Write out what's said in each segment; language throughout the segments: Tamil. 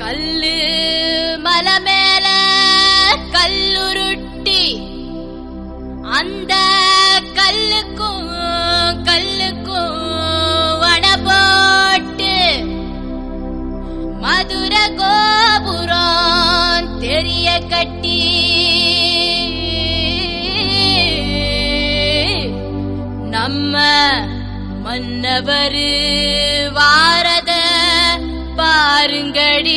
கல்லு மலை மேல கல்லுருட்டி அந்த கல்லுக்கும் வட போட்டு மதுர கோபுரம் தெரிய கட்டி நம்ம மன்னவரு வாரத பாருங்கடி.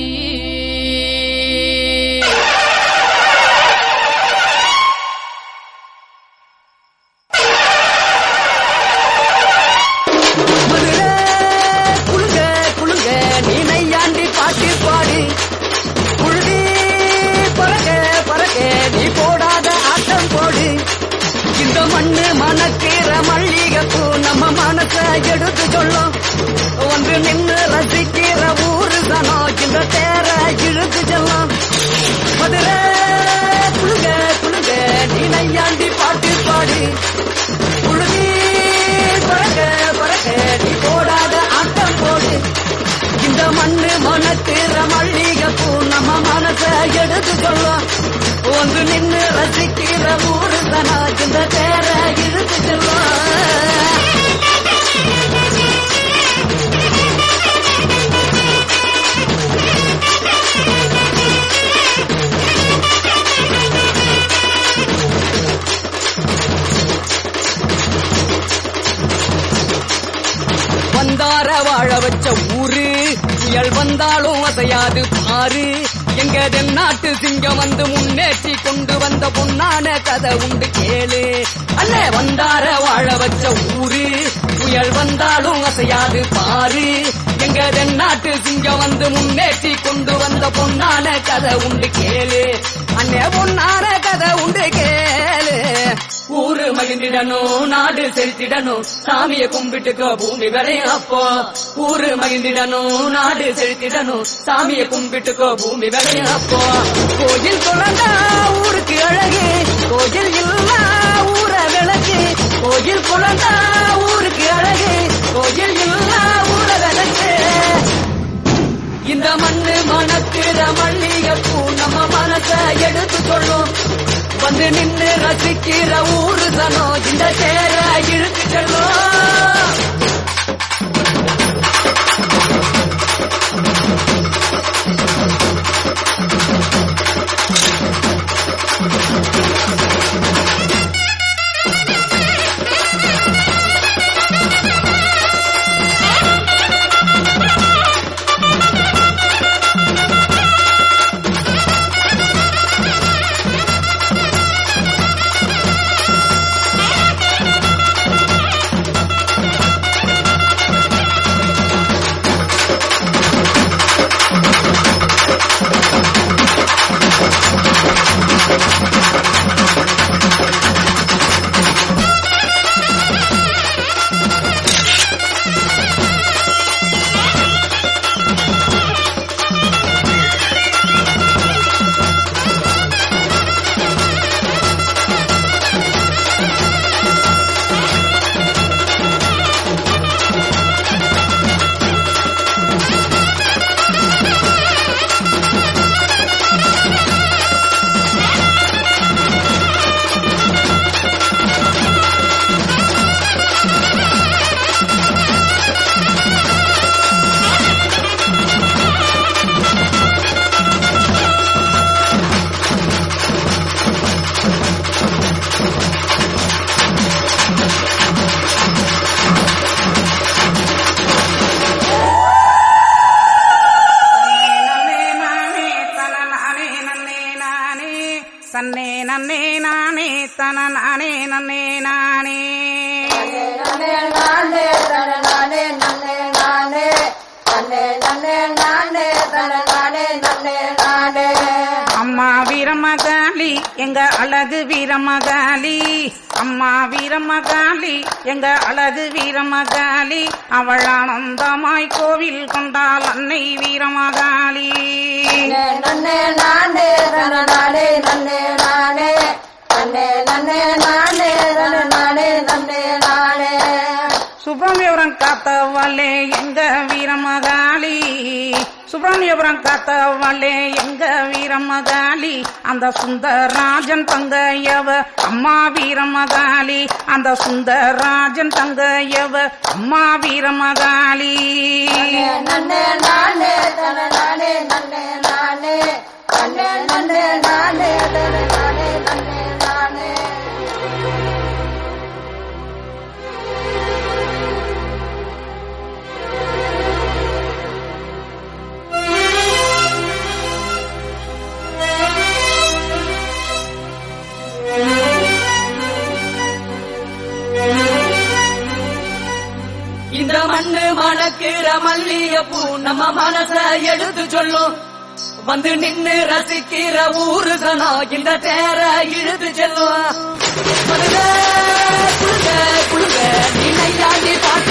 மண்ணு மணக்கிற மல்லிகைப்பூ நம்ம மனச எடுத்து சொல்லும். ஒன்று நின்று ரசிக்கிற ஊரு தானோ இந்த தேர இழுத்து செல்லும். மதுரை குழுங்க குழுங்க நீ நையாண்டி பாட்டு பாடி குழுகி பறக்க பறக்க நீ போடாத ஆட்டம் போடு. இந்த மண்ணு மணக்கிற மல்லிகைப்பூ நம்ம மனச எடுத்து சொல்லும். ஒன்று நின்று ரசிக்கிற ஊரு தானா இந்த தேர இழுத்து செல்லும். வந்தார வாழ வச்ச ஊரு புயல் வந்தாலும் அசையாது பாரு. எங்க தென்னாட்டு சிங்கம் வந்து முன்னேற்றி கொண்டு வந்த பொன்னான கதை உண்டு கேளு. அல்ல வந்தார வாழ வச்ச ஊரு புயல் வந்தாலும் அசையாது பாரு. எங்க தென்னாட்டு சிங்கம் வந்து முன்னேற்றி கொண்டு வந்த பொன்னான கதை உண்டு கேளு. அண்ணே பொன்னான கதை உண்டு கேளு. ஊரு மகிழ்ந்திடணும் நாடு செலுத்திடணும் சாமிய கும்பிட்டுக்கோ பூமி விளையும் அப்போ. ஊரு மகிழ்ந்திடணும் நாடு செலுத்திடணும் சாமிய கும்பிட்டுக்கோ பூமி விளையும் அப்போ. கோயில் குழந்தா ஊருக்கு அழகு கோயில் இல்லா ஊர விளக்கு. கோயில் குழந்தா ஊருக்கு அழகு கோயில் இல்லா ஊர விளக்கு. இந்த மண்ணு மணக்கிற மல்லிகைப்பூ நம்ம மனச எடுத்து சொல்லும். வந்து நின்று ரசிக்கிற ஊரு தானோ இந்த தேர இழுத்து செல்லும். தன்னே நன்னே நானே தன நானே நன்னே நானே நன்னே நானே தன நானே நன்னே நானே நன்னே நன்னே நானே தன நானே நன்னே நானே. அம்மா வீரமகாளி எங்க அழகு வீரமகாளி. அம்மா வீரமகாளி எங்க அழகு வீரமகாளி. அவள் ஆனந்தமாய் கோவில் கொண்டாள் அன்னை வீரமகாளி. நன்னே நானே தன நானே நன்னே நானே நன்னே நன்னே நானே தன நானே நன்னே நானே. சுபம் விவரம் காத்தவளே எங்க வீரமகாளி. சுப்பிரமணியபுரம் காத்தவளே எங்க வீரமகாளி அந்த சுந்தரராஜன் தங்கையவ அம்மா வீரமகாளி அந்த சுந்தரராஜன் தங்கையவ அம்மா வீரமகாளி நன்னே நானே தன நானே நன்னே நானே நன்னே நன்னே நானே தன நானே நன்னே நானே இந்த மண்ணு மணக்கிற மல்லியப்பூ நம்ம மனச எடுத்து சொல்லும் வந்து நின்னு ரசிக்கிற ஊரு சனம் இந்த தேர இழுத்து செல்லும் குழுங்க குழுங்க நீ நையாண்டி பாட்டு